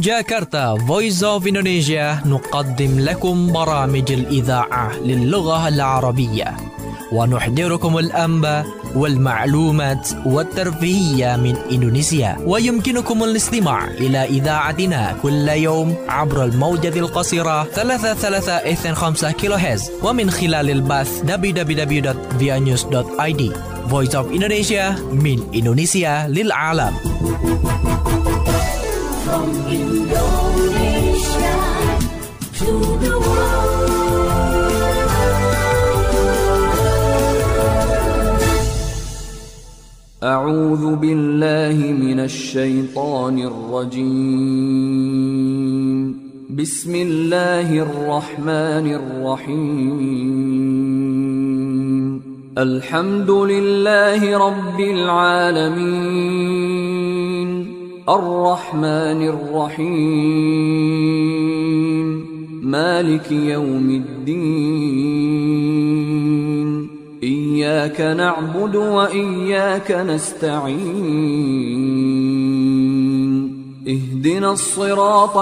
جاكرتا Voice of Indonesia نقدم لكم برامج الإذاعة للغة العربية ونحضركم الأنباء والمعلومات والترفيهية من إندونيسيا، ويمكنكم الاستماع إلى إذاعتنا كل يوم عبر الموجة القصيرة 3325 كيلوهرتز ومن خلال البث www.vianews.id. Voice of Indonesia من إندونيسيا للعالم. From Indonesia to the world. أعوذ بالله من الشيطان الرجيم. بسم الله الرحمن الرحيم. الحمد لله رب العالمين. الرحمن الرحيم. مالك يوم الدين. إياك نعبد وإياك نستعين. اهدنا الصراط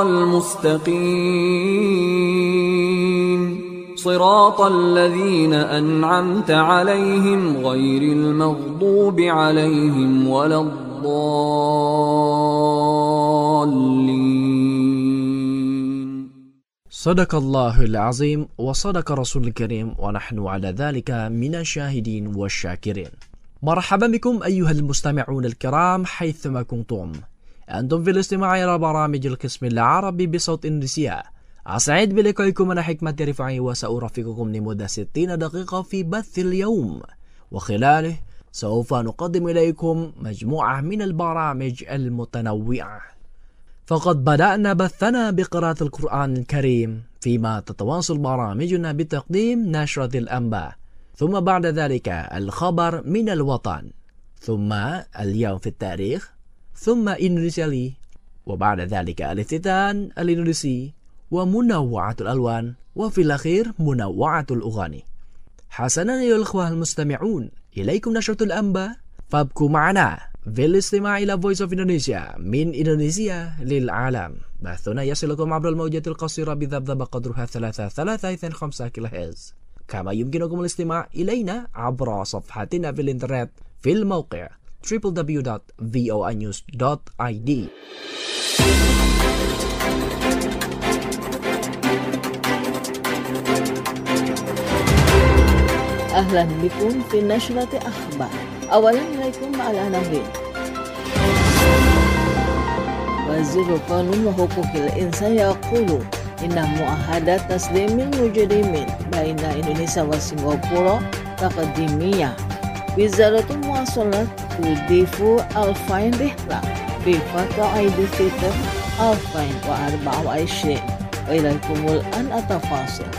المستقيم. صراط الذين أنعمت عليهم غير المغضوب عليهم ولا الضالين. صدق الله العظيم وصدق رسول الكريم ونحن على ذلك من الشاهدين والشاكرين. مرحبا بكم أيها المستمعون الكرام حيثما كنتم. أنتم في الاستماع إلى برامج القسم العربي بصوت إندونيسيا. أسعد بلقائكم أنا حكمة رفعي وسأرافقكم لمدة 60 دقيقة في بث اليوم، وخلاله سوف نقدم إليكم مجموعة من البرامج المتنوعة. فقد بدأنا بثنا بقراءة القرآن الكريم، فيما تتواصل برامجنا بتقديم نشرة الأنباء، ثم بعد ذلك الخبر من الوطن، ثم اليوم في التاريخ، ثم إندونيسيا لي، وبعد ذلك الافتتان الإندونيسي ومنوعة الألوان، وفي الأخير منوعة الأغاني. حسنا أيها الأخوة المستمعون، إليكم نشرة الأنباء، فابقوا معنا في الاستماع إلى Voice of Indonesia من إندونيسيا للعالم. بثنا يصلكم عبر الموجة القصيرة بذبذبة قدرها 3325 كيلوهرتز، كما يمكنكم الاستماع إلينا عبر صفحتنا في الإنترنت في الموقع www.voanews.id. أهلا بكم في نشرة أخبار. أولا إليكم مع العناوين. وزير القانون وحقوق الإنسان يقول إن معاهدة تسليم المجرمين بين إندونيسيا وسنغافورة تقديمية. وزارة المواصلات تضيف 2000 رحلة في فترة عيد الفطر 2024. وإليكم الآن التفاصيل.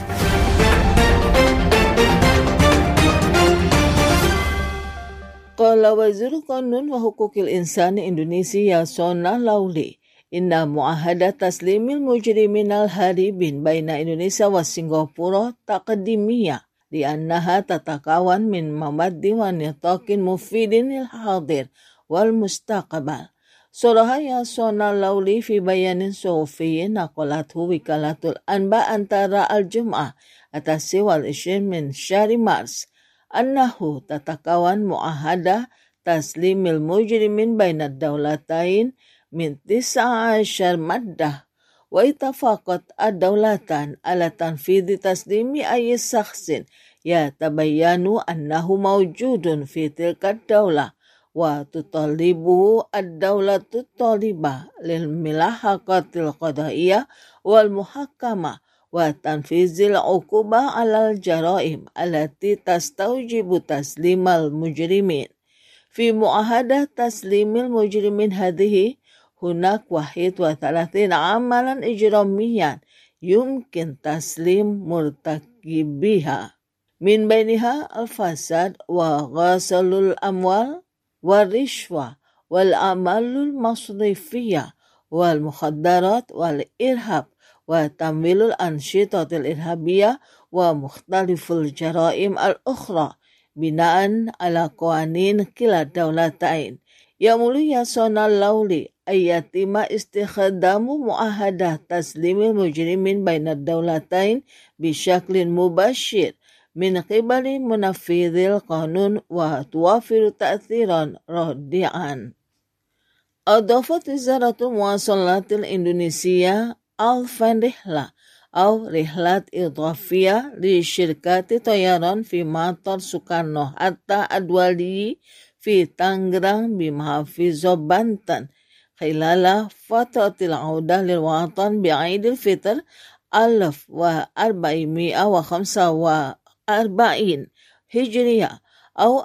قال وزير القانون وحقوق الإنسان إندونيسيا ياسونا لاولي إن معاهدة تسليم المجرمين الهاربين بين إندونيسيا وسنغافورة تقديمية، لأنها تتكون من مواد ونطاق مفيد للحاضر والمستقبل. صرح ياسونا لاولي في بيان صحفي نقلته وكالة الأنباء أنتارا الجمعة 29 من شهر مارس أنه تتكون معاهدة تسليم المجرمين بين الدولتين من 19 مادة، واتفقت الدولتان على تنفيذ تسليم أي شخص يتبين أنه موجود في تلك الدولة، وتطالبه الدولة الطالبة للملاحقة القضائية والمحاكمة وتنفيذ العقوبة على الجرائم التي تستوجب تسليم المجرمين. في معاهدة تسليم المجرمين هذه هناك 31 عملا إجراميا يمكن تسليم مرتكبيها، من بينها الفساد وغسل الأموال والرشوة والأعمال المصرفية والمخدرات والإرهاب وتمويل الأنشطة الإرهابية ومختلف الجرائم الأخرى بناء على قوانين كلا الدولتين. Yang Mulia Yasona Lauli أيتم استخدام معاهدة تسليم المجرمين بين الدولتين بشكل مباشر من قبل منفذ القانون وتوفر تأثيرا رادعا. أضافت وزارة المواصلات الإندونيسية 1000 رحلة أو رحلات إضافية لشركات طيران في مطار سوكارنو حتى الدولي في تانغران بمحافظة بانتن خلال فترة العودة للوطن بعيد الفطر 1445 هجرية أو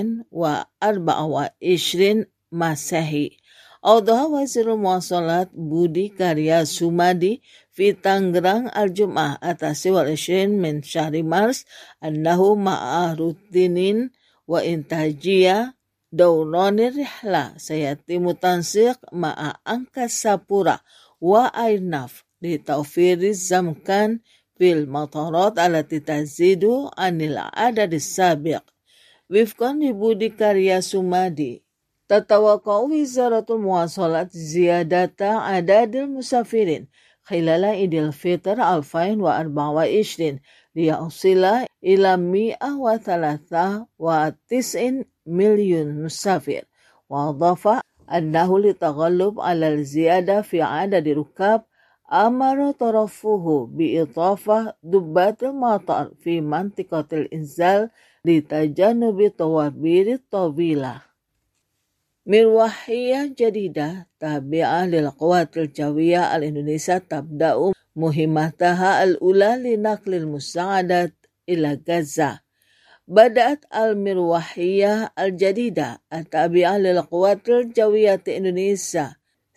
2024 Masehi. أوضح وزير المواصلات بودي كاريا سومادي في تانغران الجمعة 29 من شهر مارس أنه مع روتين وإنتاجية دوران الرحلة سيتم تنسيق مع أنكاسا بورا وأيرناف لتوفير الزمكان في المطارات التي تزيد عن العدد السابق. وفقا لبودي كاريا سومادي تتوقع وزارة المواصلات زيادة عدد المسافرين خلال عيد الفطر 2024 ليصل إلى 193 مليون مسافر. وأضاف أنه للتغلب على الزيادة في عدد الركاب أمر طرفه بإضافة دبات المطار في منطقة الإنزال لتجنب الطوابير الطويلة. مروحية جديدة تابعة للقوات الجوية الإندونيسية تبدأ مهمتها الأولى لنقل المساعدات إلى غزة. بدأت المروحية الجديدة التابعة للقوات الجوية الإندونيسية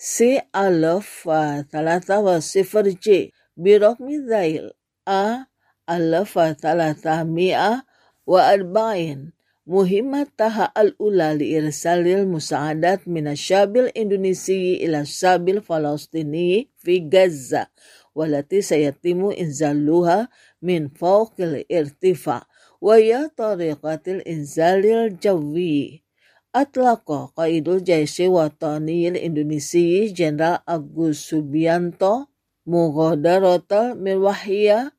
C-310J برقم ذيل A1340 مهمتها الأولى لإرسال المساعدات من الشعب الإندونيسي إلى الشعب الفلسطيني في غزة، والتي سيتم إنزالها من فوق الارتفاع، وهي طريقة الإنزال الجوي. أطلق قائد الجيش الوطني الإندونيسي جنرال أغوس سوبيانتو مغادرة المروحية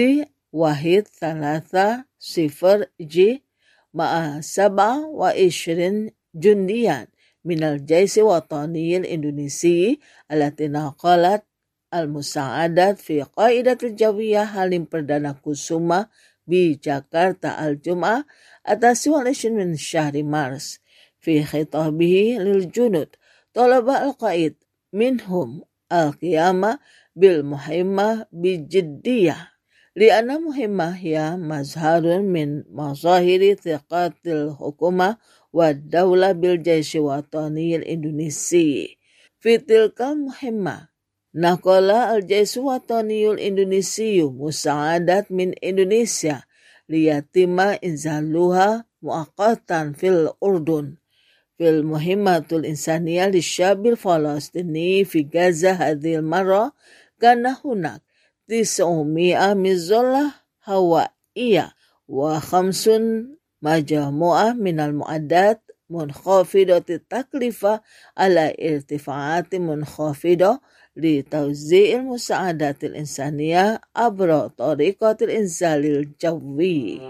C-130J مع 27 جنديا من الجيش الوطني الإندونيسي التي نقلت المساعدات في قاعدة الجوية حليم Perdana Kusuma بجاكرتا الجمعة 29 من شهر مارس. في خطابه للجنود طلب القائد منهم القيام بالمهمة بجدية، لأن مهمة هي مظهر من مظاهر ثقة الحكومة والدولة بالجيش الوطني الإندونيسي. في تلك المهمة نقل الجيش الوطني الإندونيسي مساعدات من إندونيسيا ليتم إنزالها مؤقتا في الأردن. في المهمة الإنسانية للشعب الفلسطيني في غزة هذه المرة كان هناك 900 مظلة هوائية و5 مجموعة من المعدات منخفضة التكلفة على ارتفاعات منخفضة لتوزيع المساعدات الإنسانية عبر طريقة الإنزال الجوي.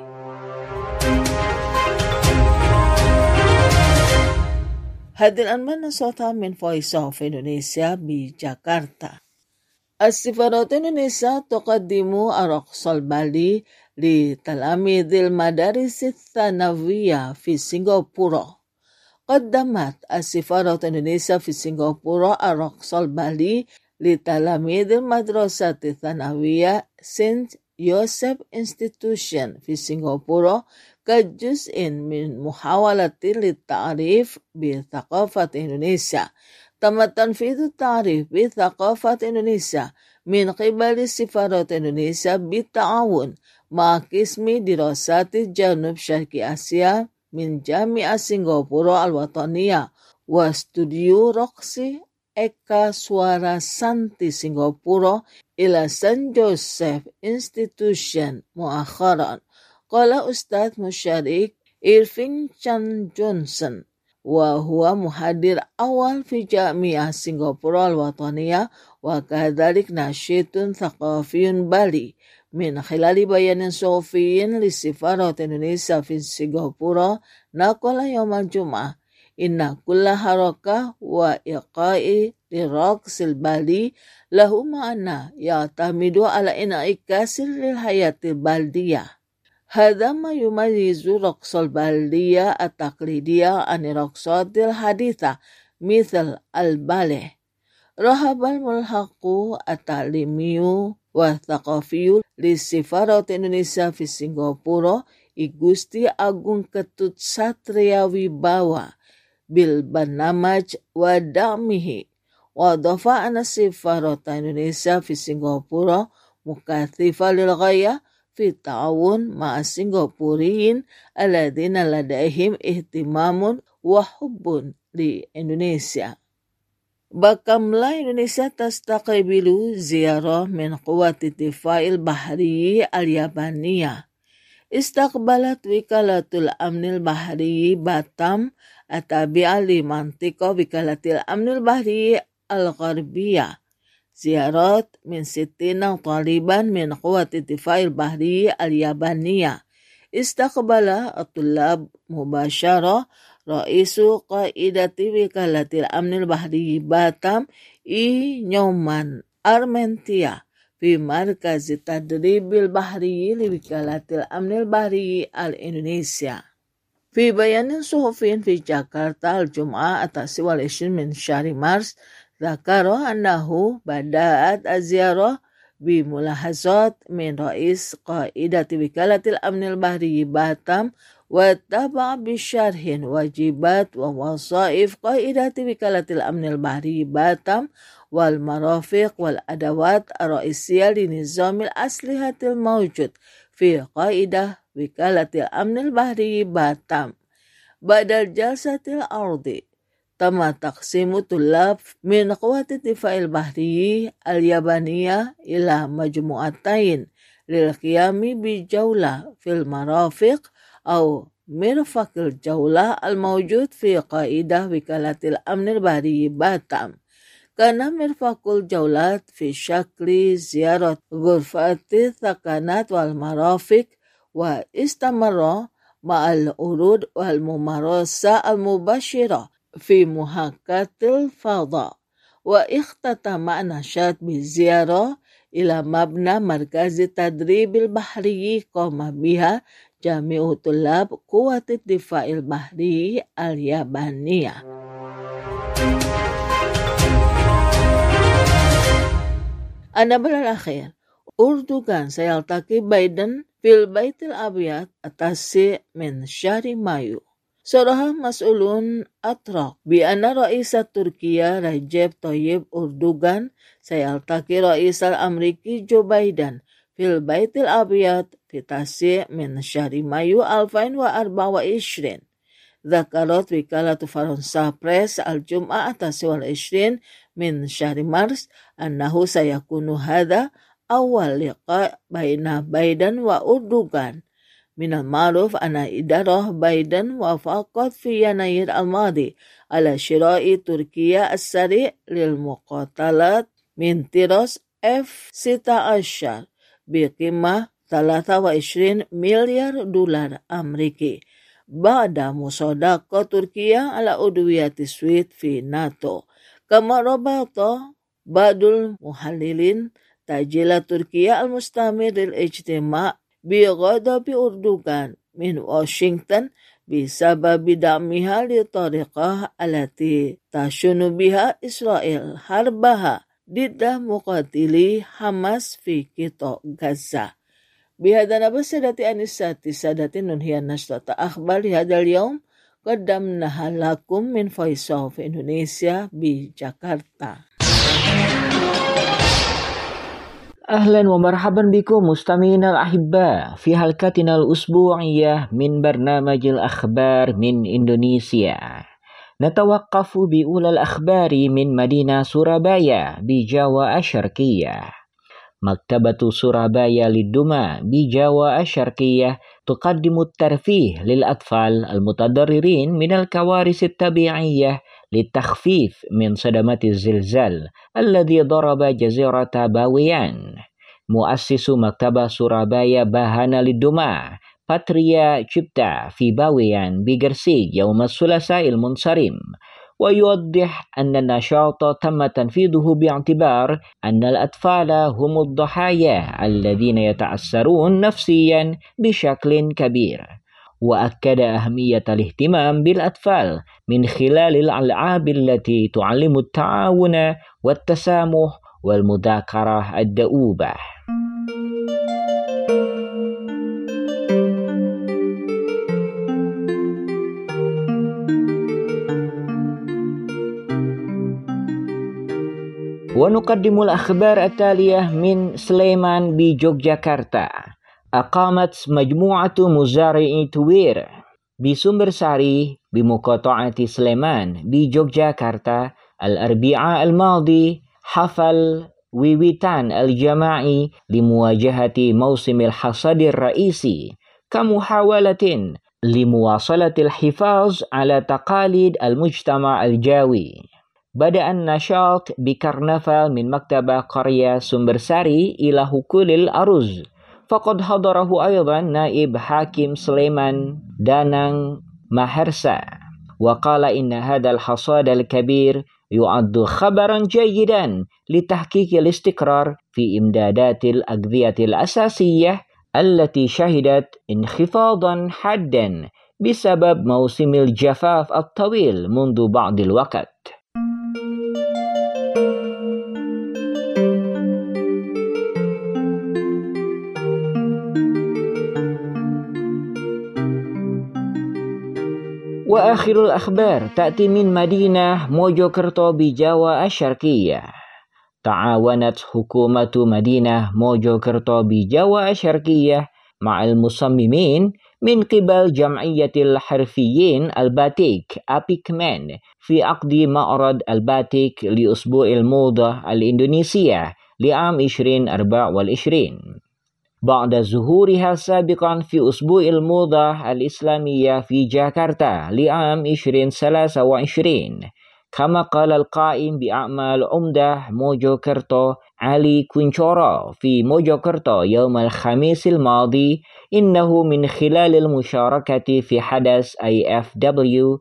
Hadirin menonton min Voice of Indonesia بجاكرتا. السفارة الإندونيسية تقدم الرقص البالي لتلاميذ المدارس الثانوية في سنغافورة. قدمت السفارة الإندونيسية في سنغافورة الرقص البالي لتلاميذ المدرسة الثانوية سنت يوسف انستيتوشن في سنغافورة كجزء من محاولة للتعريف بثقافة إندونيسيا. تم تنفيذ التعريف بثقافة إندونيسيا من قبل السفارة إندونيسيا بالتعاون مع قسم دراسات جنوب شرق آسيا من جامعة سنغافورة الوطنية واستوديو رقص إكا سوارا سانتي سنغافورة إلى سان جوزيف انستيتوشن مؤخرا. قال أستاذ مشارك إيرفين تشان جونسون وهو محاضر أول في جامعة سنغافورة الوطنية وكذلك ناشط ثقافي بالي من خلال بيان صحفي لسفارة إندونيسيا في سنغافورة نقل يوم الجمعة إن كل حركة وإيقاع للرقص البالي له معنى يعتمد على انعكاس للحياة البلدية. هذا ما يميز رقص البلدية التقليدية عن الرقصات الحديثة مثل الباليه. رحب الملحق التعليمي والثقافي لسفارة إندونيسيا في سنغافورة Igusti Agung Ketut Satria Wibawa بالبرنامج ودعمه وأضاف أن السفارة إندونيسيا في سنغافورة مكثفة للغاية في التعاون مع السنغافوريين الذين لديهم اهتمام وحب لإندونيسيا. بكملا إندونيسيا تستقبل زيارة من قوة الدفاع البحري اليابانية. استقبلت وكالة الأمن البحري باتام التابعة لمنطقة وكالة الأمن البحري الغربية زيارات من 60 طالبا من قوة الدفاع البحري اليابانية. استقبل الطلاب مباشرة رئيس قائدة وكالة الأمن البحري باتام نيومان أرمنتيا في مركز التدريب البحري لوكالة الأمن البحري الإندونيسيا. في بيان صحفي في جاكرتا الجمعة 29 من شهر مارس ذكر أنه بدأت الزيارة بملاحظات من رئيس قائدة وكالة الأمن البحري باتام واتبع بشرح واجبات ووظائف قائدة وكالة الأمن البحري باتام والمرافق والأدوات الرئيسية لنظام الأسلحة الموجود في قائدة وكالة الأمن البحري باتام. بعد الجلسة الأرضي تم تقسيم طلاب من قوة الدفاع البحري اليابانية إلى مجموعتين للقيام بجولة في المرافق أو مرفق الجولة الموجود في قائدة وكالة الأمن البحري باتام. كان مرفق الجولات في شكل زيارة غرفات الثقانات والمرافق واستمر مع العروض والممارسة المباشرة في محاكاة الفضاء. واختتم نشاط بالزيارة إلى مبنى مركز التدريب البحري قام بها جميع طلاب قوة الدفاع البحري اليابانية. النبل الأخير أردوغان سيلتقي بايدن في البيت الأبيض التاسع من شهر مايو. صرح مسؤولون أتراك بأن رئيس تركيا رجب طيب أردوغان سيلتقي رئيس الأمريكي جو بايدن في البيت الأبيض في التاسع من شهر مايو 2024. ذكرت وكالة فرنسا بريس الجمعة 29 من شهر مارس أنه سيكون هذا أول لقاء بين بايدن وأردوغان. من المعروف أن إدارة بايدن وافقت في يناير الماضي على شراء تركيا السريع للمقاتلات من طراز F-16 بقيمة 23 مليار دولار أمريكي بعد مصادقة تركيا على عضوية السويد في ناتو. كما ربط بعض المحللين تأجيل تركيا المستمر للاجتماع بغضب أردوغان من واشنطن بسبب دعمها للطريقة التي تشن بها إسرائيل حربها ضد مقاتلي حماس في قطاع غزة. بهذا نبأ سادتي أنساتي سادتي ننهي نشرة أخبار هذا اليوم قدمناها لكم من Voice of Indonesia بجاكرتا. أهلا ومرحبا بكم مستمعينا الأحباء في حلقتنا الأسبوعية من برنامج الأخبار من إندونيسيا. نتوقف بأولى الأخبار من مدينة سورابايا بجاوا الشرقية. مكتبة سورابايا للدمى بجاوا الشرقية تقدم الترفيه للأطفال المتضررين من الكوارث الطبيعية للتخفيف من صدمات الزلزال الذي ضرب جزيرة باويان. مؤسس مكتبة سورابايا باهانا للدمى باتريا تشيبتا في باويان بجرسي يوم الثلاثاء المنصرم، ويوضح أن النشاط تم تنفيذه باعتبار أن الأطفال هم الضحايا الذين يتأثرون نفسيا بشكل كبير، وأكد أهمية الاهتمام بالأطفال من خلال الألعاب التي تعلم التعاون والتسامح والمذاكرة الدؤوبة. ونقدم الأخبار التالية من سليمان بيوغجاكرتا. أقامت مجموعة مزارعي توير بسمبرساري بمقاطعة سليمان بيوغجاكرتا الأربعاء الماضي حفل ويويتان الجماعي لمواجهة موسم الحصاد الرئيسي كمحاولة لمواصلة الحفاظ على تقاليد المجتمع الجاوي. بدأ النشاط بكرنفال من مكتبة قرية سمبرساري إلى حقول الأرز، فقد حضره أيضا نائب حاكم سليمان دانang ماهرسا، وقال إن هذا الحصاد الكبير يعد خبرا جيدا لتحقيق الاستقرار في إمدادات الأغذية الأساسية التي شهدت انخفاضا حادا بسبب موسم الجفاف الطويل منذ بعض الوقت. وآخر الأخبار تأتي من مدينة موجوكرتو بجاوا الشرقية. تعاونت حكومة مدينة موجوكرتو بجاوا الشرقية مع المصممين من قبل جمعية الحرفيين الباتيك أبيكمان في عقد معرض الباتيك لأسبوع الموضة الإندونيسية لعام 2024 بعد ظهورها سابقا في أسبوع الموضة الإسلامية في جاكرتا لعام 2023. كما قال القائم بأعمال عمدة موجوكرتو علي كونشورو في موجوكرتو يوم الخميس الماضي، إنه من خلال المشاركة في حدث IFW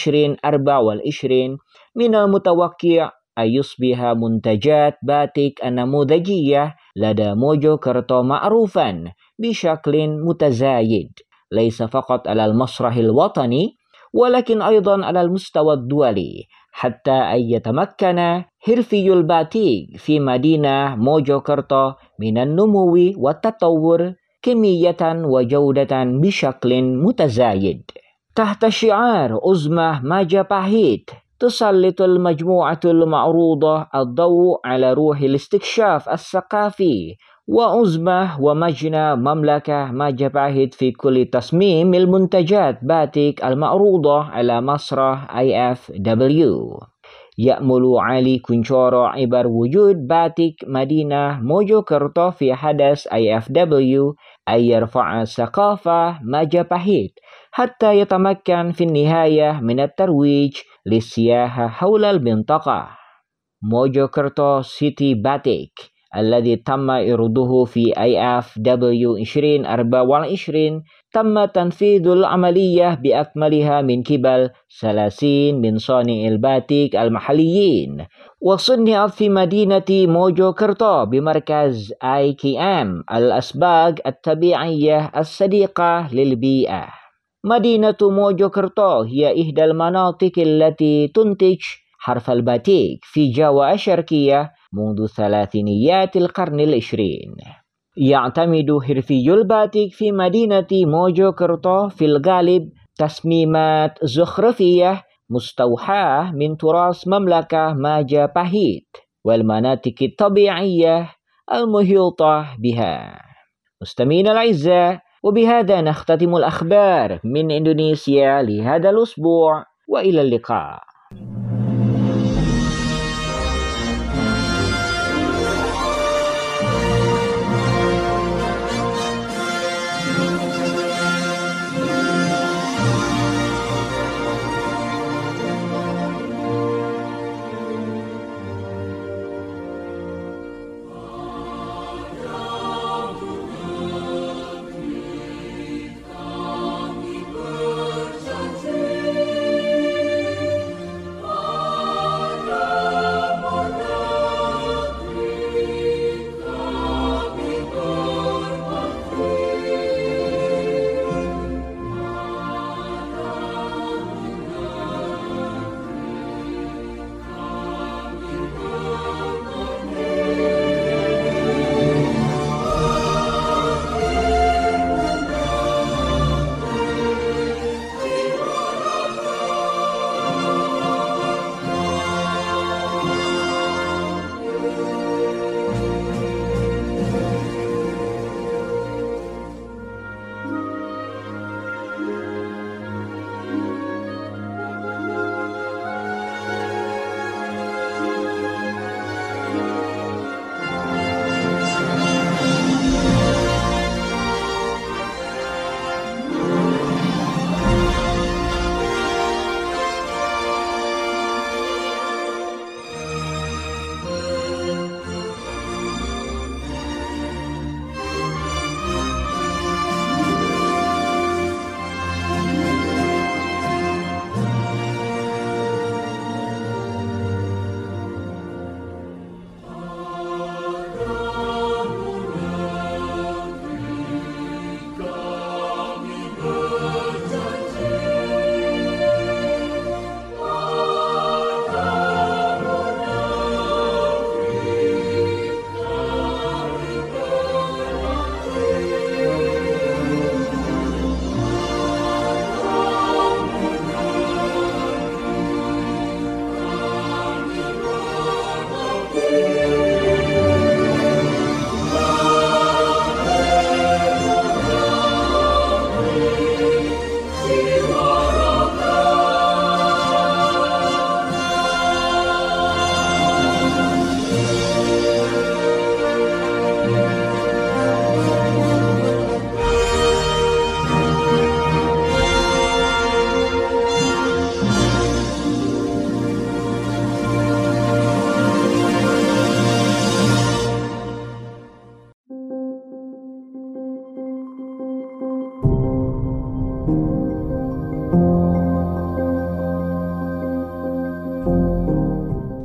2024 من المتوقع أن يصبح منتجات باتيك النموذجية لدى موجوكرتو معروفا بشكل متزايد، ليس فقط على المسرح الوطني ولكن أيضا على المستوى الدولي، حتى أن يتمكن حرفي الباتيك في مدينة موجوكرتو من النمو والتطور كمية وجودة بشكل متزايد. تحت شعار أزمة ماجاباهيت تسلط المجموعة المعروضة الضوء على روح الاستكشاف الثقافي وأزمة ومجنى مملكة ماجاباهيت في كل تصميم المنتجات باتيك المعروضة على مسرح IFW. يأمل علي كونشورو عبر وجود باتيك مدينة موجوكرتو في حدث IFW أن يرفع ثقافة ماجاباهيت حتى يتمكن في النهاية من الترويج للسياحة حول المنطقة. موجوكرتو سيتي باتيك الذي تم إعراضه في IFW 2024 تم تنفيذ العملية بأكملها من قبل 30 من صانعي الباتيك المحليين، وصنعت في مدينة موجوكرتو بمركز IKM الأسباغ الطبيعية الصديقة للبيئة. مدينة موجوكرتو هي إحدى المناطق التي تنتج حرف الباتيك في جاوا الشرقية منذ ثلاثينيات القرن العشرين. يعتمد حرفي الباتيك في مدينة موجوكرتو في الغالب تصميمات زخرفية مستوحاة من تراث مملكة ماجاباهيت والمناطق الطبيعية المحيطة بها. مستمعينا الأعزاء، وبهذا نختتم الأخبار من إندونيسيا لهذا الأسبوع، وإلى اللقاء.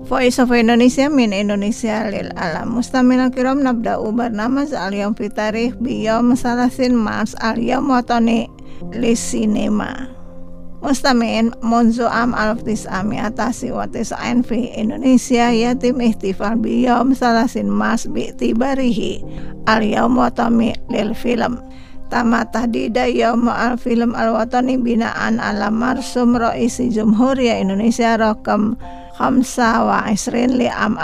Voice of Indonesia min Indonesia lil alam. Mustamil kiram nabda'u barnamaz al-yawm fi tarikh biyawm 30 Mars al-yawm watani li sinema. Mustami'in munzu am al-1990 wa 90 fi Indonesia yatim ihtifal biyawm 30 Mars bi'tibarihi al-yawm watani lil film. Tama tahdida yawm al-film al-watani binaan ala marsum raisi Jumhuriyah Indonesia rakam 25 li am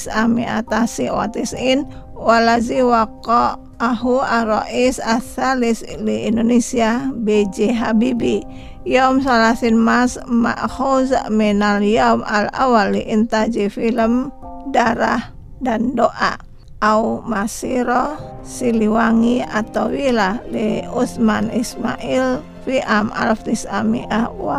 1990 walazi waqa'ahu ar-rais ats-tsalis li Indonesia B.J. Habibie yaum 30 Mars ma'khuz minal yaum al-awal li intaji film Darah dan Doa au Masiro Siliwangi atau Wilah li Utsman Ismail fi am 1950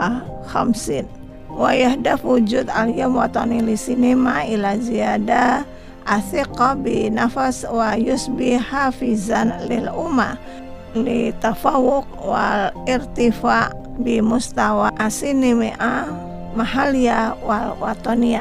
wa yahdaf wujud al-yawm watani li sinema ila ziyada athiqa bi nafas wa yusbi hafizan lil umma li tafawuq wal irtifa bi mustawa asinima mahalia wal wataniya.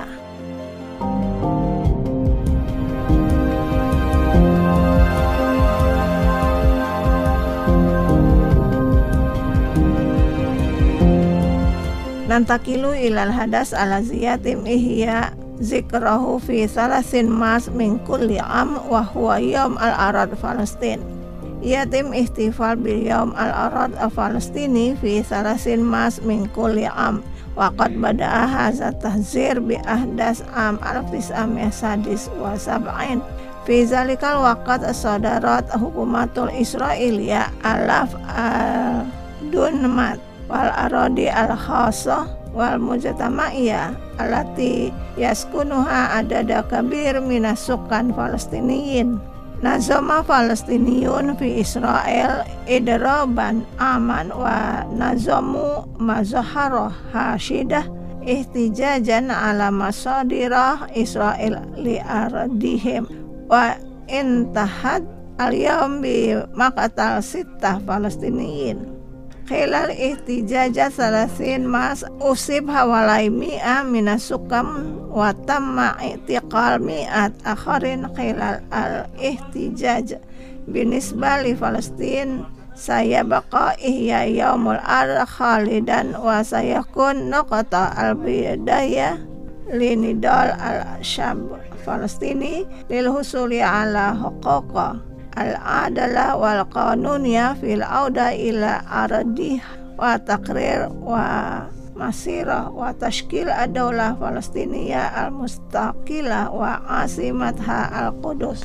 Nantakilu ilal hadas ala ziyatim ihya zikrahu fi 30 Mars min kulli am wa huwa yawm al-arad Palestin. Yatim ihtifal bil yawm al-arad Palestini fi 30 Mars min kulli am wa qad bada'a hadza tahzir bi ahdas am 1970 fi zalikal waqt sadarat hukumatul Israiliyah alaf al-dunmat wal aradi al khasah wal mujtama'iyah allati yaskunuha adada kabir minas sukan Palestiniyin. Nazama Palestiniyun fi Israel idraban aman wa nazamu mazaharah hasyidah ihtijajan ala masadirah Israel li ardihim wa intahad al-yawm bi maqtal sittah Palestiniyin. Khilal ihtijajat 30 Mars usib hawalai mi'ah minas sukam wa tamma i'tiqal mi'at akharin khilal al-ihtijaj binisbah li Palestin saya baqa ihya yaumul ar khalidan wa sayakun nuqata al-bidayah linidal al-syab Palestini lil husuli ala huquqa al-adalah wal qanuniyah fil auda ila ardih wa taqrir wa masirah wa tashkil ad-daulah Palestiniyah al-mustaqilah wa asimatha al-Qudus.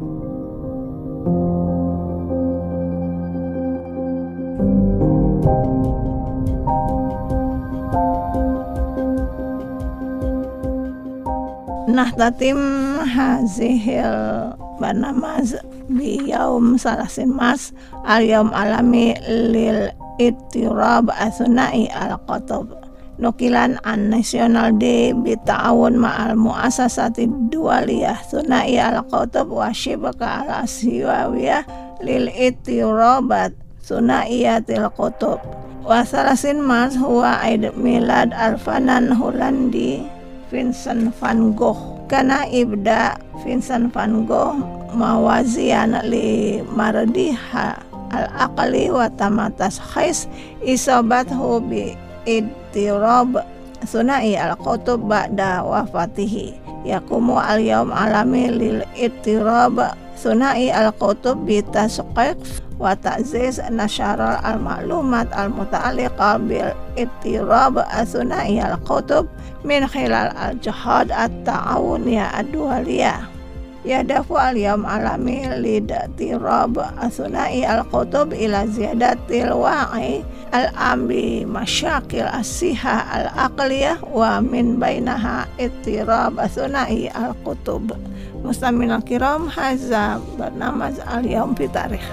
Nahtatim hazihil barnamaz bi yaum 30 Mars al-yawm alami lil ittirab athnai al-qutb. Nukilan an National Day bi ta'awun ma'al mu'asasati dualiyah thunai al-qutb wa shibaka al-asiyawiyah lil ittirabat thunaiyatil qutb. Wa 30 Mars huwa Aid Milad al-fanan Hollandi Vincent van Gogh. Kana ibda Vincent van Gogh mawazian li mardiha al-aqli wa tamatas khais isabathu bi idtirab sunai al-qutub ba'da wafatihi. Yakumu al-yawm alami lil idtirab sunai al-qutub bi tasqiq wa ta'ziz nasharal al-ma'lumat al-muta'alliqa bil idtirab sunai al-qutub min khilal al-jihad at-ta'awuniyah ad-dualiyah. Yadafu al-yawm alami lidatirab asunai al-qutub ila ziyadatil wa'i al-ambi masyakil as-siha al-aqliyah wa min bainaha ittirab asunai al-qutub. Mustamil kiram hadza barnamaz al-yawm fi tarikh.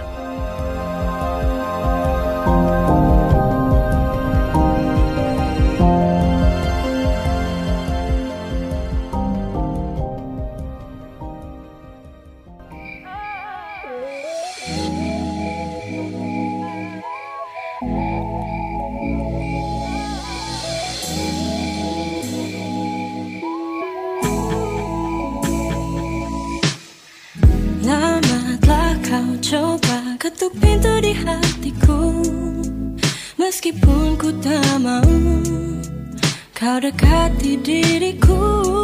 ketuk pintu di hatiku. Meskipun ku tak mau kau dekati diriku,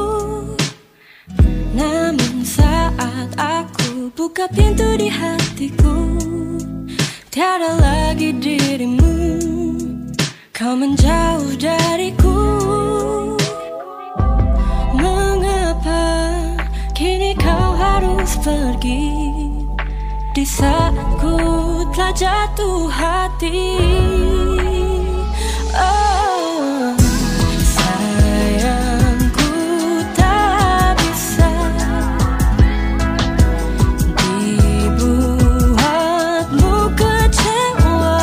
namun saat aku buka pintu di hatiku, tiada lagi dirimu. Kau menjauh dariku. Mengapa kini kau harus pergi di saat ku telah jatuh hati? Oh, sayangku tak bisa dibuatmu kecewa.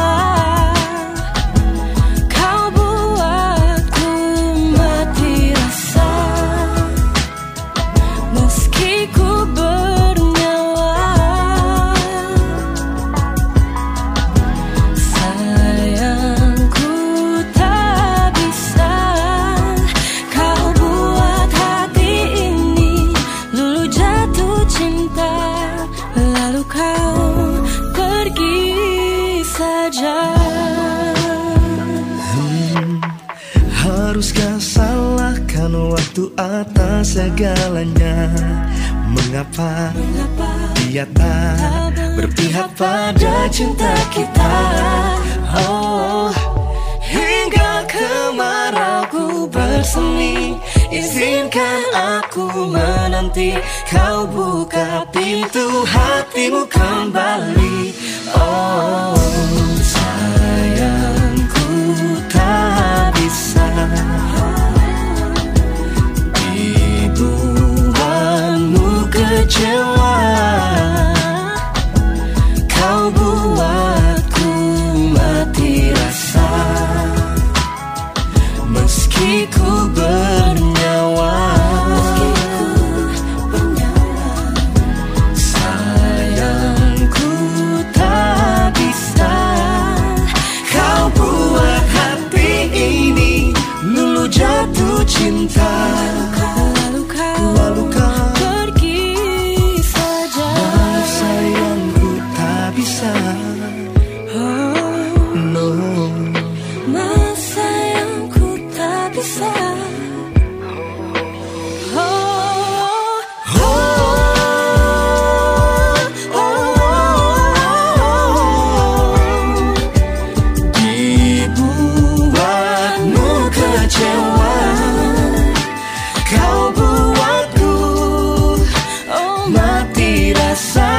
Kau buatku mati rasa, meski ku bernyawa. Sayangku tak bisa kau buat hati ini lulu jatuh cinta, lalu kau pergi saja. Haruskah salahkan waktu atas segalanya? Mengapa dia tak berpihak pada cinta kita? Oh, hingga kemarauku bersemi, izinkan aku menanti kau buka pintu hatimu kembali. Oh, sayangku tak bisa dibuatmu kecewa. Kau buatku mati rasa, meski ku bernyawa. Sayangku tak bisa kau buat hati ini lulu jatuh cinta, lalu kau pergi saja. Sayangku tak bisa. No, sayangku tak bisa. Dibuatmu kecewa, kau buatku mati rasa,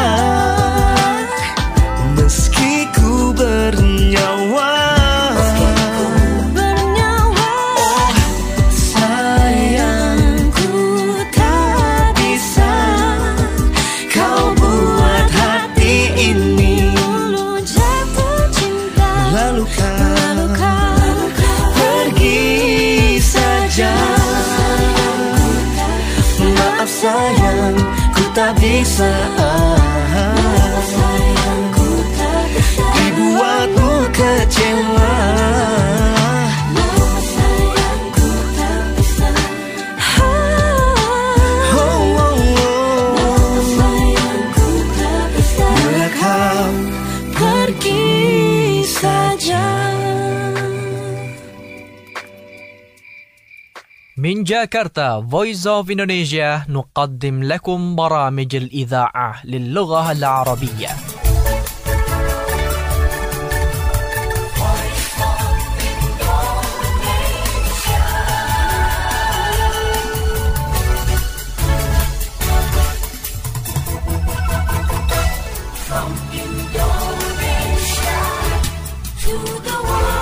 meski ku bernyawa. Sayangku tak bisa kau buat hati ini lulu jatuh cinta, lalu kau pergi saja. Maaf sayang, ku tak bisa dibuatmu kecewa. Bila kau pergi saja. من جاكرتا Voice of Indonesia نقدم لكم برامج الإذاعة للغة العربية. From Indonesia to the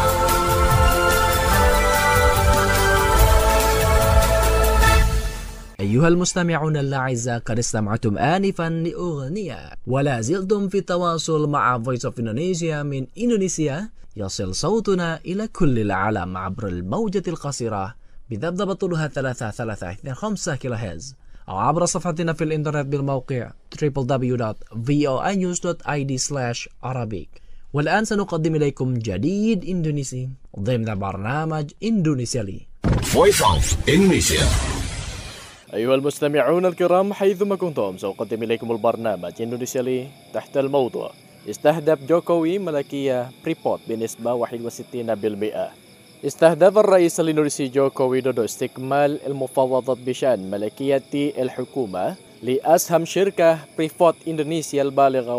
أيها المستمعون الأعزاء، قد استمعتم آنفا لأغنية ولا زلتم في التواصل مع Voice of Indonesia من إندونيسيا. يصل صوتنا إلى كل العالم عبر الموجة القصيرة بذبذبة طولها 3325 كيلوهرتز، أو عبر صفحتنا في الإنترنت بالموقع www.voinews.id/Arabic. والآن سنقدم إليكم جديد إندونيسي ضمن برنامج إندونيسيا لي. Voice of Indonesia. أيها المستمعون الكرام حيثما كنتم، سأقدم إليكم البرنامج إندونيسيا لي تحت الموضوع استهدف جوكوي ملكية بريبورت بنسبة 61%. استهدف الرئيس الإندونيسي جوكو ويدودو استكمال المفاوضات بشأن ملكية الحكومة لأسهم شركة بريبورت إندونيسيا البالغة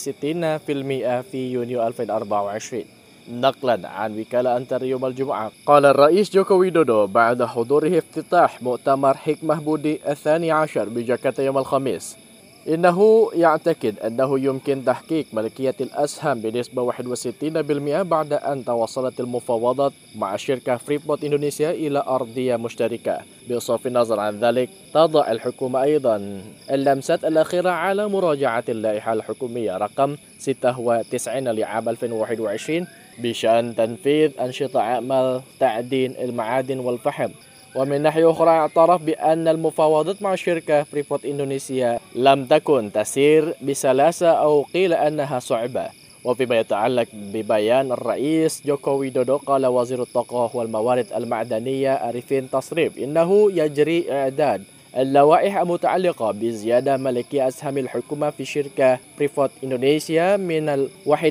61% في يونيو 2024. نقلا عن وكالة أنتر يوم الجمعة، قال الرئيس جوكو ويدودو بعد حضوره افتتاح مؤتمر حكمة بودي 12 بجاكرتا يوم الخميس إنه يعتقد أنه يمكن تحقيق ملكية الأسهم بنسبة 61% بعد أن توصلت المفاوضات مع شركة فريبورت إندونيسيا إلى أرضية مشتركة. بصرف النظر عن ذلك، تضع الحكومة أيضا اللمسات الأخيرة على مراجعة اللائحة الحكومية رقم 96 لعام 2021 بشأن تنفيذ أنشطة أعمال تعدين المعادن والفحم. ومن ناحية أخرى، اعترف بأن المفاوضات مع شركة فريبورت إندونيسيا لم تكن تسير بسلاسة أو قيل أنها صعبة. وفيما يتعلق ببيان الرئيس جوكو ويدودو، قال وزير الطاقة والموارد المعدنية أريفين تصريف إنه يجري إعداد اللوائح المتعلقة بزيادة ملكية أسهم الحكومة في شركة فريبورت إندونيسيا من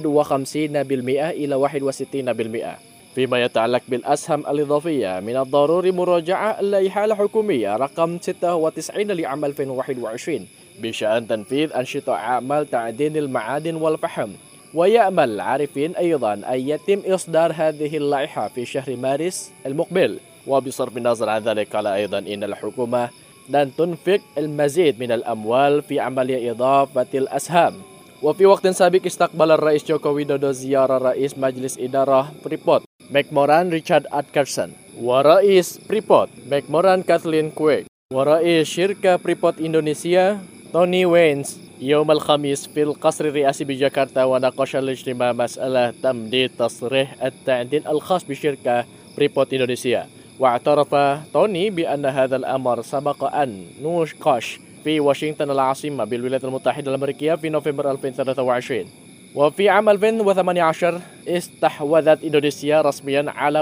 51% إلى 61%. فيما يتعلق بالأسهم الإضافية، من الضروري مراجعة اللائحة الحكومية رقم 96 لعام 2021 بشأن تنفيذ أنشطة أعمال تعدين المعادن والفحم. ويأمل عارفين أيضا أن يتم إصدار هذه اللائحة في شهر مارس المقبل. وبصرف النظر عن ذلك، قال أيضا إن الحكومة لن تنفق المزيد من الأموال في عملية إضافة الأسهم. وفي وقت سابق، استقبل الرئيس جوكو ويدودو زيارة رئيس مجلس إدارة فريبورت مكموران ريتشارد أتكرسون، ورئيس فريبورت مكموران كاثلين كويك، ورئيس شركة فريبورت إندونيسيا توني وينز يوم الخميس في القصر الرئاسي بجاكرتا. وناقش الاجتماع مسألة تمديد تصريح التعدين الخاص بشركة فريبورت إندونيسيا. واعترف توني بأن هذا الأمر سبق أن نوقش في واشنطن العاصمة بالولايات المتحدة الأمريكية في نوفمبر 2023. وفي عام 2018 استحوذت إندونيسيا رسميا على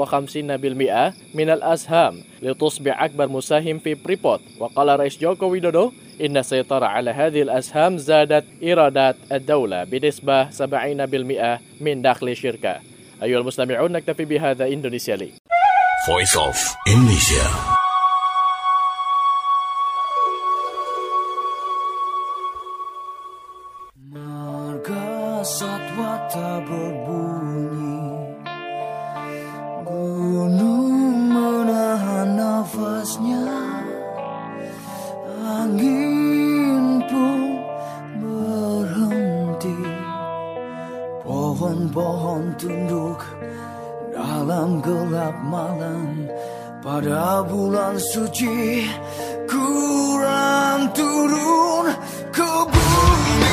51% من الأسهم لتصبح أكبر مساهم في فريبورت. وقال رئيس جوكو ويدودو إن السيطرة على هذه الأسهم زادت إيرادات الدولة بنسبة 70% من دخل الشركة. أيها المستمعون، نكتفي بهذا. إندونيسيا لي Voice of Indonesia. Satwa tak berbunyi, gunung menahan nafasnya, angin pun berhenti, pohon-pohon tunduk dalam gelap malam. Pada bulan suci Quran turun ke bumi.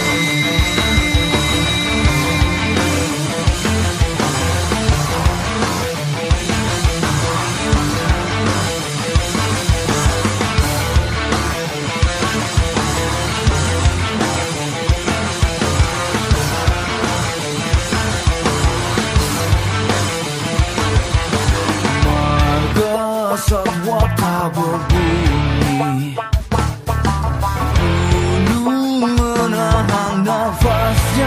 Satwa tak berbunyi, gunung menahan nafasnya,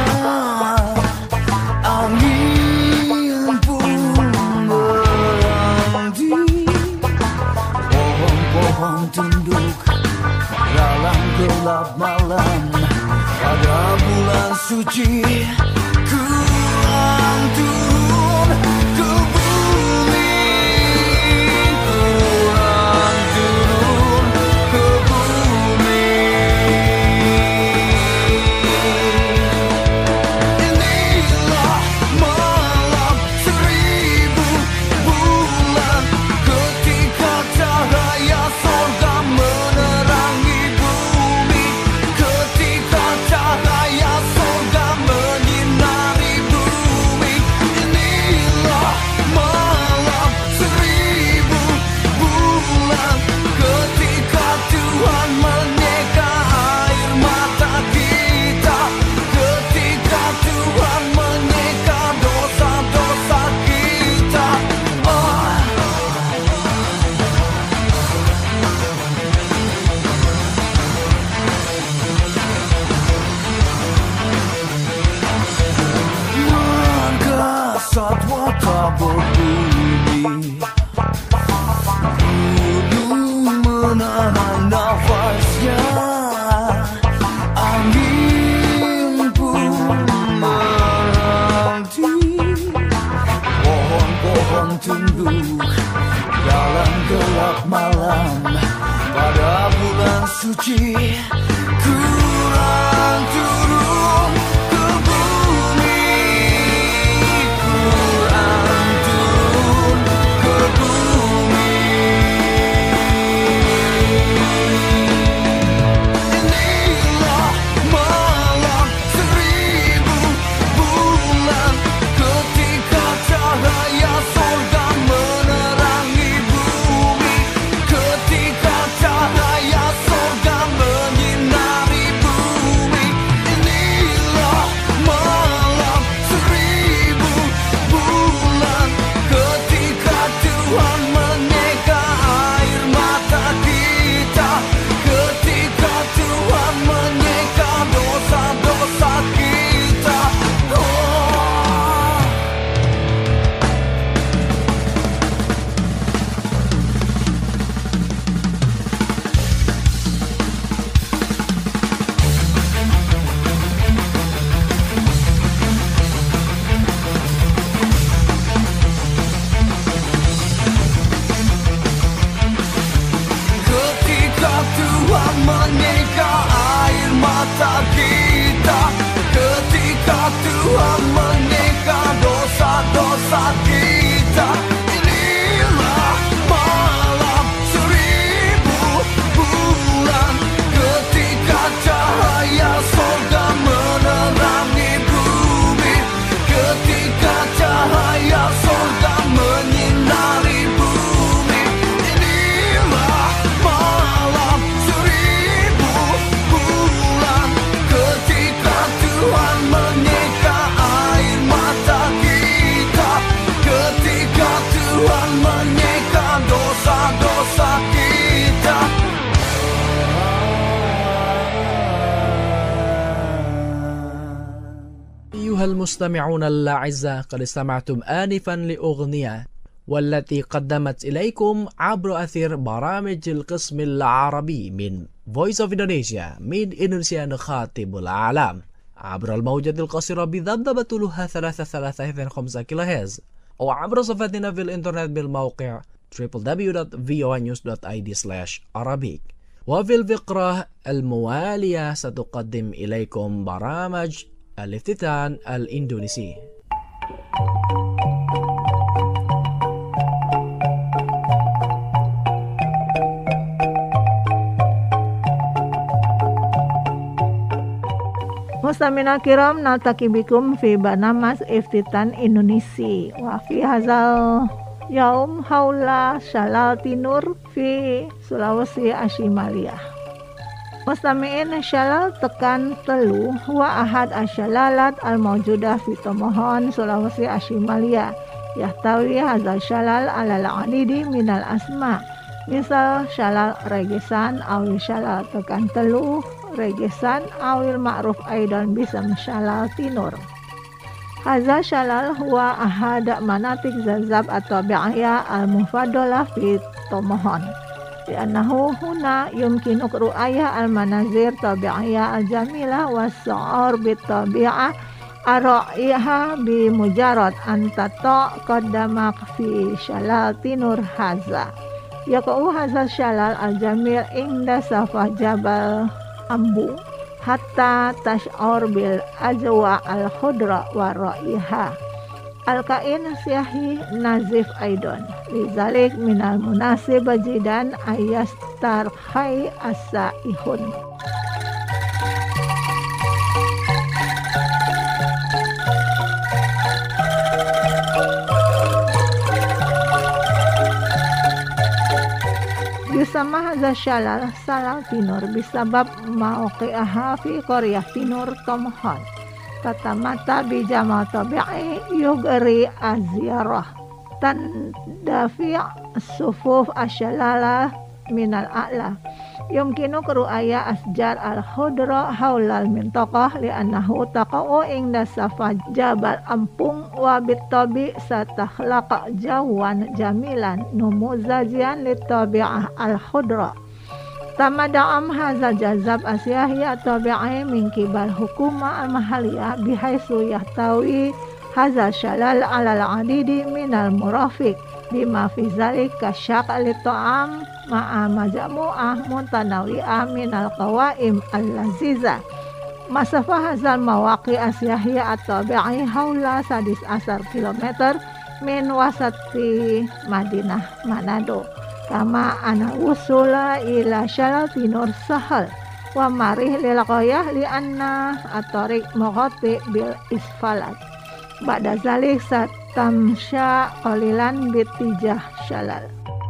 angin pun berhenti, pohon-pohon tunduk dalam gelap malam. Pada bulan suci Quran turun ke bumi. Menyinari bumi. Gunung menahan nafasnya, angin pun menanti. Pohon-pohon tunduk dalam gelap malam pada bulan suci. Quran turun ke bumi, Quran turun ke bumi. Inilah malam 1000 bulan, ketika cahaya surga menerangi bumi, ketika cahaya surga menyinari bumi. Inilah malam 1000 bulan, ketika Tuhan menyeka air mata kita, ketika Tuhan menyeka dosa-dosa kita. Ketika Tuhan menyeka air mata kita, ketika Tuhan menyeka dosa-dosa kita. Inilah malam 1000 bulan, ketika cahaya surga menerangi bumi, ketika cahaya surga menyinari bumi. Inilah malam 1000 bulan, ketika Tuhan menyeka air mata kita, ketika Tuhan menyeka dosa-dosa kita. أيها المستمعون الأعزاء، قد استمعتم آنفا لأغنية والتي قدمت إليكم عبر أثير برامج القسم العربي من Voice of Indonesia من إندونيسيا نخاطب العالم عبر الموجة القصيرة بذبذبة طولها 335 كيلوهرتز، أو عبر صفحتنا في الإنترنت بالموقع www.voanews.id/Arabic. وفي الفقرة الموالية ستقدم إليكم برامج الافتتان الإندونيسي. Mustamina kiram, naltaki bikum fi barnamas iftitan Indonesia wa fi hazal yaum haula Shalal Tinur fi Sulawesi Ashimaliyah. Mustami'in Shalal tekan telu wa ahad asyalalat al-mawjudah fi Tomohon Sulawesi Ashimaliyah. Yahtawi hazal Shalal alal adidi minal asma, misal Shalal regesan awi Shalal tekan telu regesan awil ma'ruf aidan bisam Shalal Tinur. Hadza Shalal huwa ahad manatik zazab atau bi'aya al-mufadalah fi Tomohon. Li'annahu huna yumkinuk ru'ayah al-manazir tabi'iyah al-jamilah was-su'ur bit-tabi'ah ara'iha bi mujarad antata qaddamak fi Shalal Tinur hadza. Yaqa'u hadza Shalal al-jamil inda safah Jabal Ambu hatta tash'ur bil ajwa al-khudra wa ra'iha al-kain siyahi nazif aidon. Lizalik minal munasib jidan ayastar khai as-saihun. Yusama hadza Shalal Shalal Tinur bisabab mauqi'aha fi qaryah Tinur Tomohon. Tatamata bijama tabi'i yugri aziyarah tandafi' sufuf asyalala minal a'la Yumkinu keru'aya asjar al-khudra haulal mintaqah li'annahu taqa'u ingda safa jabal ampung wa bittabi satakhlaqa jawan jamilan numuzajian litabi'ah al-khudra. Tamada'am hazal jazab asyahi at-tabi'i min kibal hukuma al-mahaliyah bihaisu yahtawi hazal shalal alal adidi minal murafiq bima fi zalika syak' li-ta'am ma'a majmu'ah muntanawi'ah minal qawaim al-laziza. Masafah hazal mawaqi asyahiyya at-tabi'i haula 11 kilometer min wasati Madinah Manado. Kama ana wusula ila syalal tinur sahal wa marih lil ghayah li anna at-tariq mughatti bil isfalat. Ba'da zalik satamsya qalilan bitijah syalal.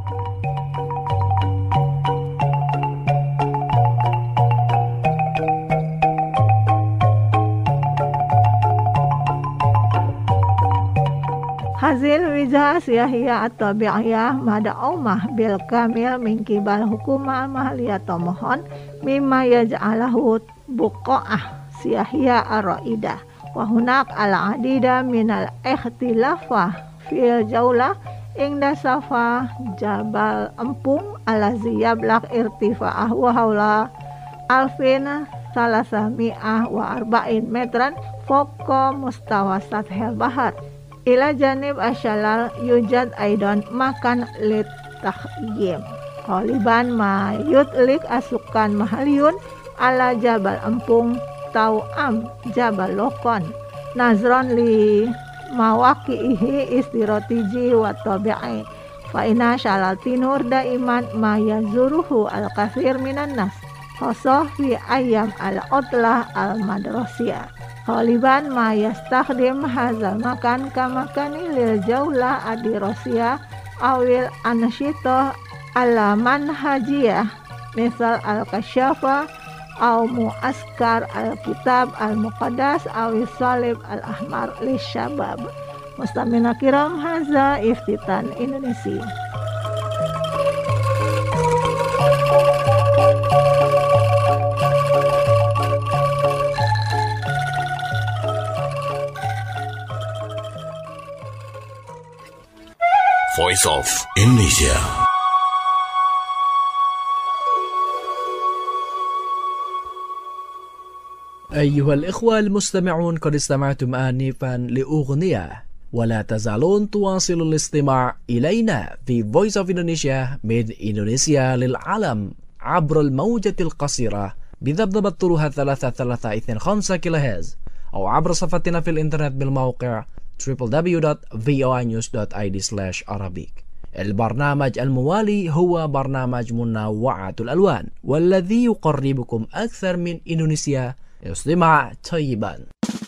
Hazil wijah siyahiyah at-tabi'iyah mada'umah bil kamil min kibal hukuma mahaliyah tomohon mimma yaj'alahu buqa'ah siyahiyah ar-ra'idah wa hunak al-adida minal ikhtilafah fil jaulah ingda safa jabal empung alazi yablaq irtifa'ah wa hawla alfin salasami'ah wa arba'in metran foko mustawa sathil bahar. Ila janib asyalal yujad aidan makan lit tahyim qaliban ma yutlik asukan mahaliyun ala jabal empung tau'am jabal lokon nazron li mawaqihi istirotiji wa tabi'i fa inna syalal tinur daiman ma yazuruhu al-kathir minan nas khosoh fi ayyam al-utlah al-madrasiyah. Khaliban ma yastakhdim hazal makan kamakani lil jaulah adirosiyah awil ansyitoh ala manhajiyah misal al-kasyafa aw muaskar al-kitab al-muqaddas awi salib al-ahmar li syabab. Mustamina kiram haza iftitan Indonesia. Voice of Indonesia. أيها الإخوة المستمعون، قد استمعتم آنفا لأغنية، ولا تزالون تواصلوا الاستماع إلينا في Voice of Indonesia من إندونيسيا للعالم عبر الموجة القصيرة بذبذبة طولها 3.325 كيلوهرتز أو عبر صفحتنا في الإنترنت بالموقع www.voinews.id/Arabic. البرنامج الموالي هو برنامج منوعة الألوان والذي يقربكم أكثر من إندونيسيا. استمع طيبا.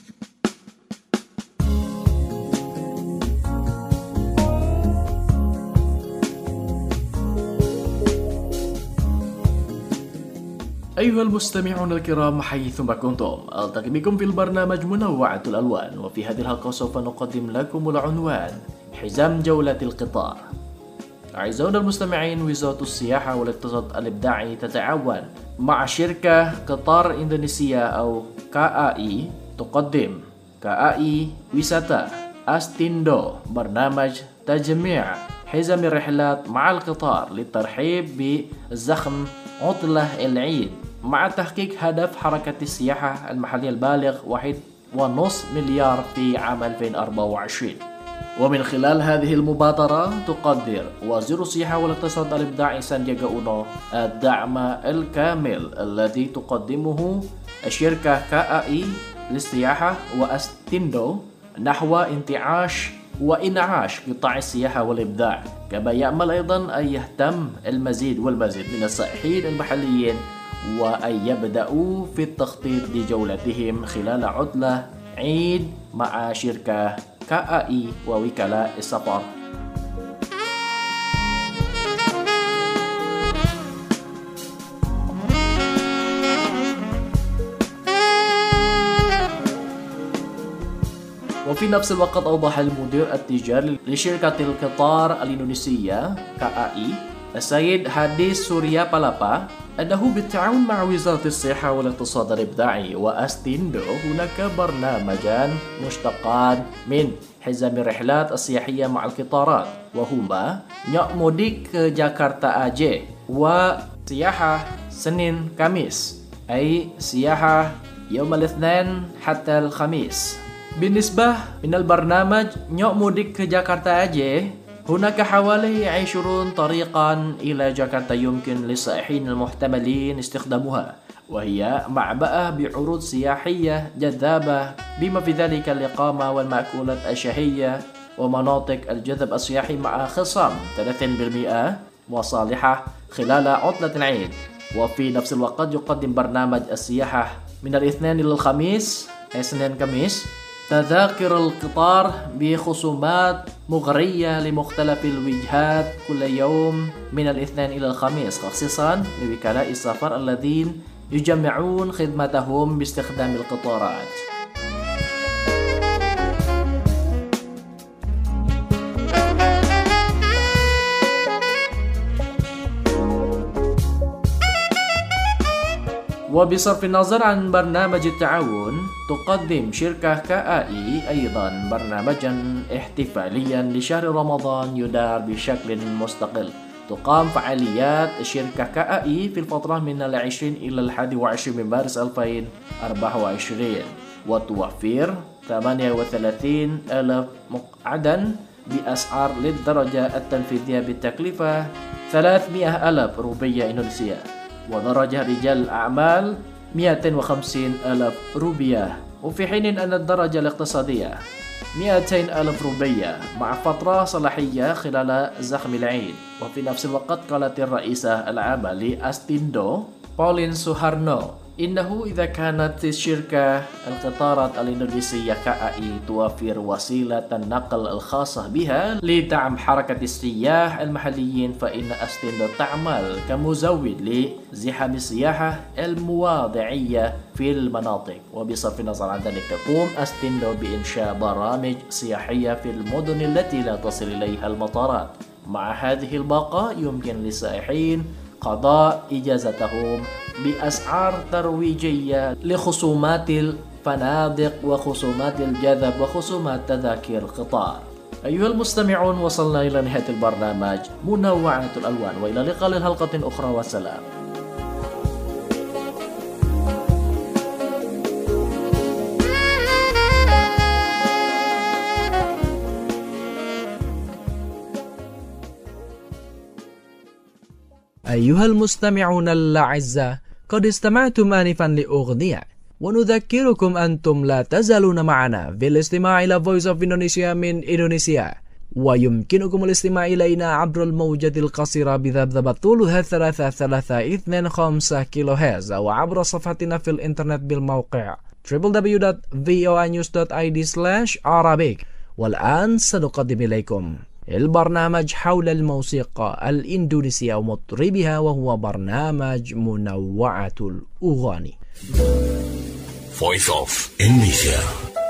أيها المستمعون الكرام حيثما كنتم، ألتقي بكم في البرنامج منوعة الألوان، وفي هذه الحلقة سوف نقدم لكم العنوان حزام جولة القطار. أعزائنا المستمعين، وزارة السياحة والاقتصاد الإبداعي تتعاون مع شركة قطار إندونيسيا أو KAI تقدم KAI ويساتا أستيندو برنامج تجميع حزام الرحلات مع القطار للترحيب بزخم عطلة العيد مع تحقيق هدف حركة السياحة المحلية البالغ 1.5 مليار في عام 2024. ومن خلال هذه المبادرة تقدر وزير السياحة والاقتصاد الإبداعي ساندياغا أونو الدعم الكامل الذي تقدمه الشركة KAI للسياحة وأستيندو نحو انتعاش وإنعاش قطاع السياحة والإبداع، كما يأمل أيضا أن يهتم المزيد والمزيد من السائحين المحليين وأن يبدأوا في التخطيط لجولتهم خلال عطلة عيد مع شركة KAI ووكلاء السفر. وفي نفس الوقت أوضح المدير التجاري لشركة القطار الإندونيسية KAI السيد حديث سوريا بالابا أنه بالتعاون مع وزارة الصحة والاقتصاد الإبداعي وأستيندو هناك برنامجان مشتقان من حزام الرحلات السياحية مع القطارات، وهما Nyok Mudik ke Jakarta Aja وسياحة سنين كاميس، أي سياحة يوم الاثنين حتى الخميس. بالنسبة من البرنامج Nyok Mudik ke Jakarta Aja هناك حوالي 20 طريقا إلى جاكرتا يمكن للسائحين المحتملين استخدامها، وهي معبأة بعروض سياحية جذابة بما في ذلك الإقامة والمأكولات الشهية ومناطق الجذب السياحي مع خصم 30% وصالحة خلال عطلة العيد. وفي نفس الوقت يقدم برنامج السياحة من الاثنين إلى الخميس أي سنين خميس تذاكر القطار بخصومات مغرية لمختلف الوجهات كل يوم من الاثنين إلى الخميس، خصيصا لوكلاء السفر الذين يجمعون خدمتهم باستخدام القطارات. وبصرف النظر عن برنامج التعاون، تقدم شركة KAI أيضا برنامجا احتفاليا لشهر رمضان يدار بشكل مستقل. تقام فعاليات شركة KAI في الفترة من 20 إلى 21 من مارس 2024 وتوفر 38,000 مقعدا بأسعار للدرجة التنفيذية بتكلفة 300,000 روبية إندونيسية، ودرجة رجال الأعمال 250,000 روبية، وفي حين أن الدرجة الاقتصادية 200,000 روبية مع فترة صلاحية خلال زخم العيد. وفي نفس الوقت قالت الرئيسة العامة لأستيندو بولين سوهارنو إنه إذا كانت الشركة القطارات الإندونيسية KAI توفر وسيلة النقل الخاصة بها لدعم حركة السياح المحليين، فإن أستيندو تعمل كمزود لزحام السياحة المواضعية في المناطق. وبصرف النظر عن ذلك تقوم أستيندو بإنشاء برامج سياحية في المدن التي لا تصل إليها المطارات. مع هذه الباقة يمكن للسائحين قضاء إجازتهم بأسعار ترويجية لخصومات الفنادق وخصومات الجذب وخصومات تذاكر القطار. أيها المستمعون، وصلنا إلى نهاية البرنامج منوعة الألوان، وإلى لقاء الحلقة أخرى، والسلام. أيها المستمعون الأعزاء، قد استمعتم آنفا لأغنية، ونذكركم أنتم لا تزالون معنا في الاستماع إلى Voice of Indonesia من إندونيسيا، ويمكنكم الاستماع إلينا عبر الموجة القصيرة بذبذبة طولها 3325 كيلو هرتز، أو عبر صفحتنا في الإنترنت بالموقع www.voanews.id/Arabic. والآن سنقدم إليكم البرنامج حول الموسيقى الإندونيسية ومطربها، وهو برنامج منوعة الأغاني. Voice of Indonesia.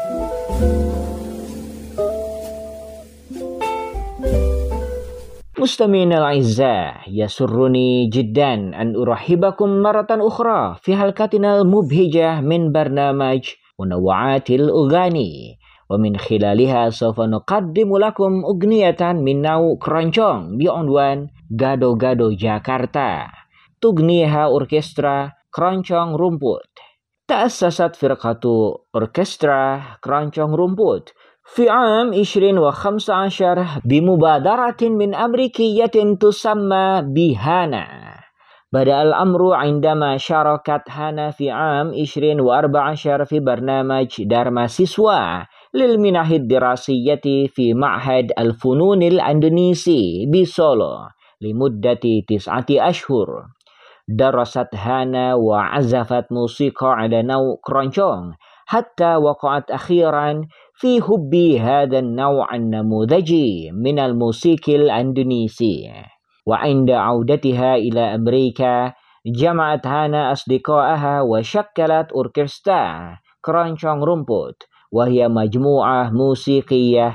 مستمعينا الأعزاء، يسرني جدا أن أرحبكم مرة أخرى في حلقتنا المبهجة من برنامج منوعات الأغاني، ومن خلالها سوف نقدم لكم أغنية من نوع keroncong بعنوان Gado Gado Jakarta. تغنيها أوركسترا keroncong rumput. تأسست فرقة أوركسترا keroncong rumput في عام 2015 بمبادرة من أمريكية تسمى بهانا. بدأ الأمر عندما شاركت هانا في عام 2014 في برنامج دارما سيسوا للمنح الدراسية في معهد الفنون الإندونيسي بسولو لمدة 9 أشهر. درست هانا وعزفت موسيقى على نوع keroncong حتى وقعت أخيرا في حب هذا النوع النموذجي من الموسيقى الإندونيسي. وعند عودتها إلى أمريكا جمعت هانا أصدقائها وشكلت أوركسترا keroncong rumput، وهي مجموعة موسيقية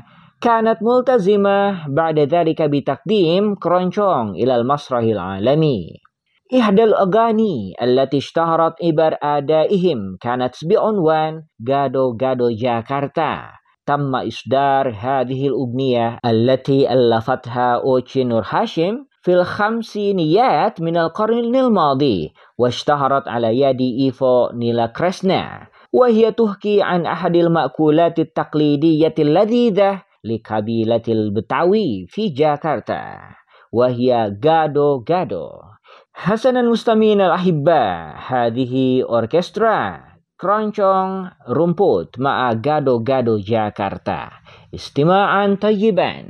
كانت ملتزمة بعد ذلك بتقديم كرونشونغ إلى المسرح العالمي. إحدى الأغاني التي اشتهرت عبر أدائهم كانت بعنوان غادو غادو جاكرتا. تم إصدار هذه الأغنية التي ألفتها أوتشي نور هاشم في الخمسينيات من القرن الماضي، واشتهرت على يد إيفو نيلا كريشنا، وهي تحكي عن أحد المأكولات التقليدية اللذيذة لقبيلة البتاوي في جاكرتا، وهي غادو غادو. حسنا مستمعين الأحباء، هذه أوركسترا كرونشونغ rumput مع غادو غادو جاكرتا. استماعا طيبا.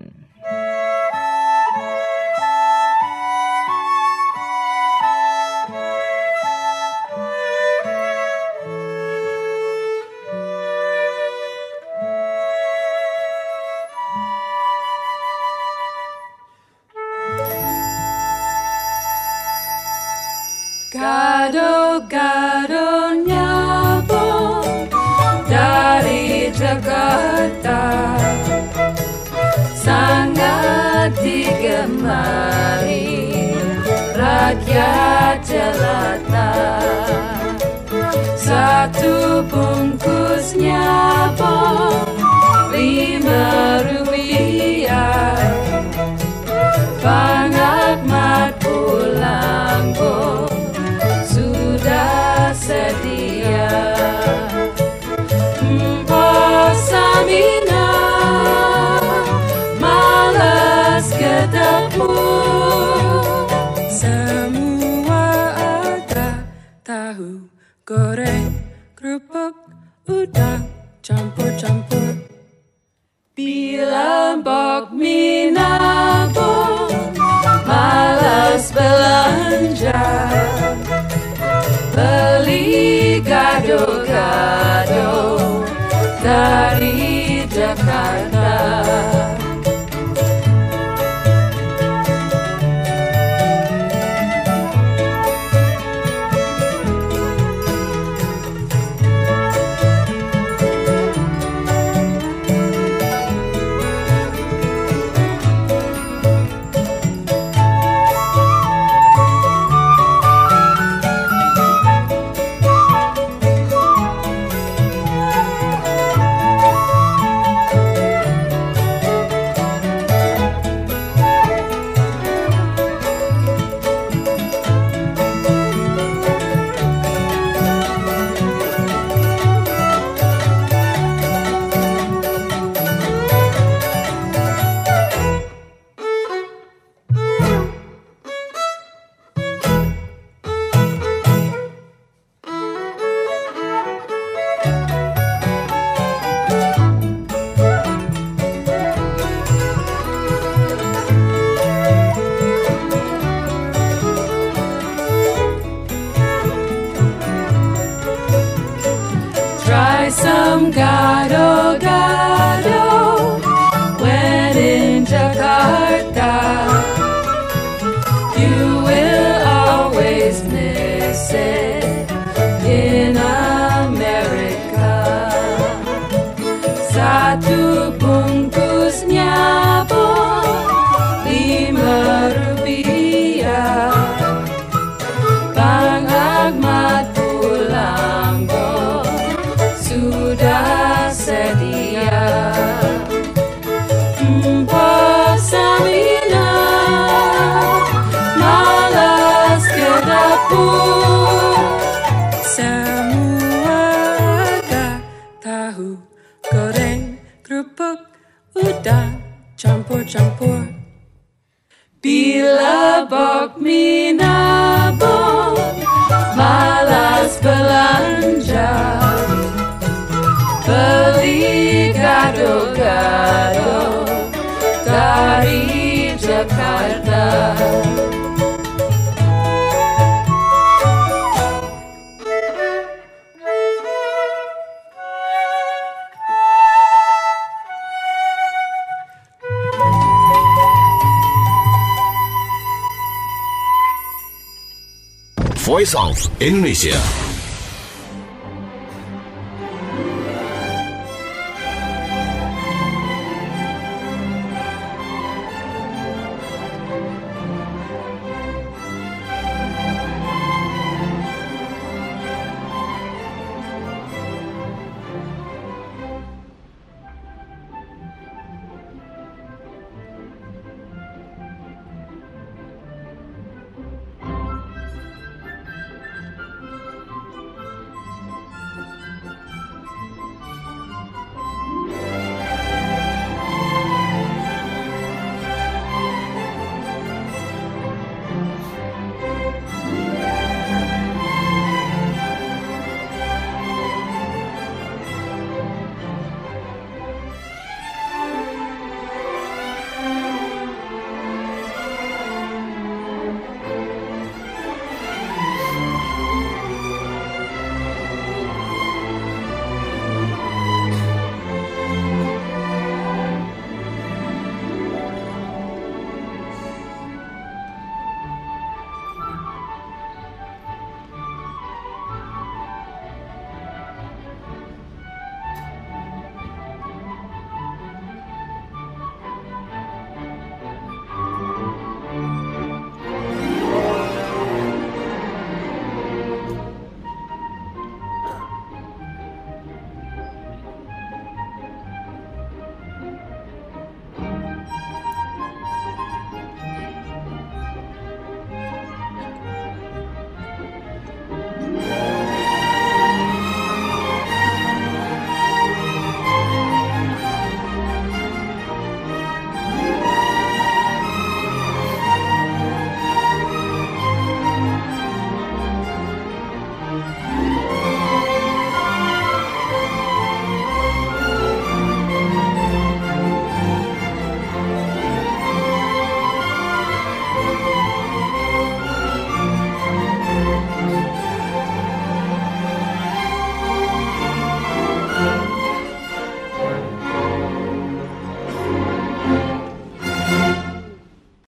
Gado-gado nyabong dari Jakarta, sangat digemari rakyat jelata. Satu bungkus nyabong Rp5, Bang Ahmad Pulanggo sedia. Samina malas ke dapur, semua ada tahu goreng, kerupuk, udang, campur-campur. Bila bakmi nabung, malas belanja, beli gado-gado dari Jakarta. Try some gado-gado when in Jakarta. You will always miss it in America. Satu bungkusnya pun Rp5. Bang Ahmad Pulanggo sudah sedia. Samina malas ke dapur, semua ada tahu goreng, kerupuk, udang, campur-campur. Bila bakmi nabung, malas belanja, beli gado-gado dari Jakarta. Voice of Indonesia.